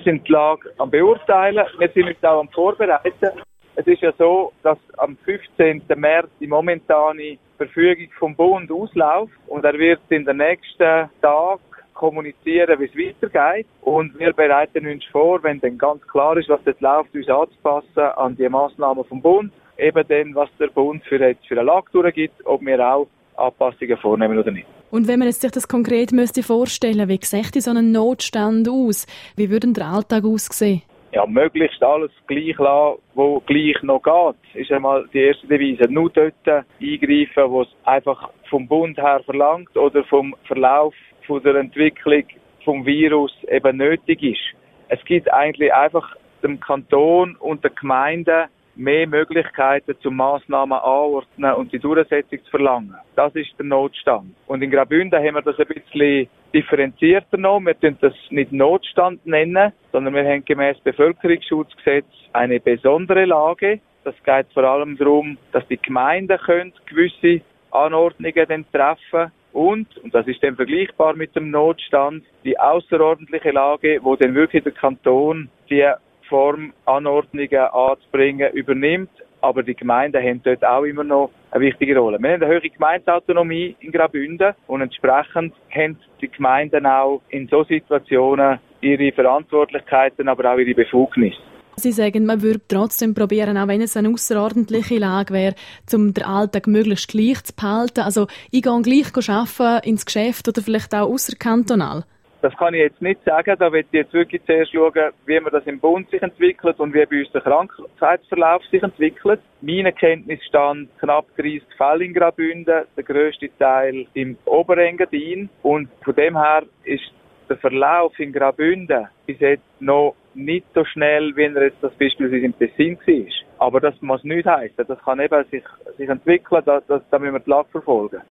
sind die Lage am Beurteilen. Wir sind uns auch am Vorbereiten. Es ist ja so, dass am 15. März die momentane Verfügung vom Bund ausläuft und er wird in den nächsten Tagen kommunizieren, wie es weitergeht. Und wir bereiten uns vor, wenn dann ganz klar ist, was dort läuft, uns anzupassen an die Massnahmen vom Bund. Eben dann, was der Bund für eine Lage durchgibt, ob wir auch Anpassungen vornehmen oder nicht. Und wenn man jetzt sich das konkret vorstellen müsste, wie sieht so ein Notstand aus? Wie würde der Alltag aussehen? Ja, möglichst alles gleich lassen, wo gleich noch geht, ist einmal die erste Devise. Nur dort eingreifen, wo es einfach vom Bund her verlangt oder vom Verlauf von der Entwicklung vom Virus eben nötig ist. Es gibt eigentlich einfach dem Kanton und den Gemeinden mehr Möglichkeiten zum Massnahmen anordnen und die Durchsetzung zu verlangen. Das ist der Notstand. Und in Graubünden haben wir das ein bisschen differenzierter noch. Wir nennen das nicht Notstand nennen, sondern wir haben gemäß Bevölkerungsschutzgesetz eine besondere Lage. Das geht vor allem darum, dass die Gemeinden gewisse Anordnungen dann treffen und das ist dann vergleichbar mit dem Notstand, die außerordentliche Lage, wo dann wirklich der Kanton die Form Anordnungen anzubringen übernimmt, aber die Gemeinden haben dort auch immer noch eine wichtige Rolle. Wir haben eine hohe Gemeindeautonomie in Graubünden und entsprechend haben die Gemeinden auch in so Situationen ihre Verantwortlichkeiten, aber auch ihre Befugnisse. Sie sagen, man würde trotzdem probieren, auch wenn es eine außerordentliche Lage wäre, um den Alltag möglichst gleich zu behalten. Also ich gehe gleich arbeiten ins Geschäft oder vielleicht auch ausserkantonal. Das kann ich jetzt nicht sagen. Da will ich jetzt wirklich zuerst schauen, wie man das im Bund sich entwickelt und wie bei uns der Krankheitsverlauf sich entwickelt. Mein Kenntnisstand knapp 30 Fälle in Graubünden, der grösste Teil im Oberengadin. Und von dem her ist der Verlauf in Graubünden bis jetzt noch nicht so schnell, wie er jetzt das beispielsweise im Tessin war. Aber das muss nicht heissen. Das kann eben sich entwickeln, da müssen wir die Lage verfolgen.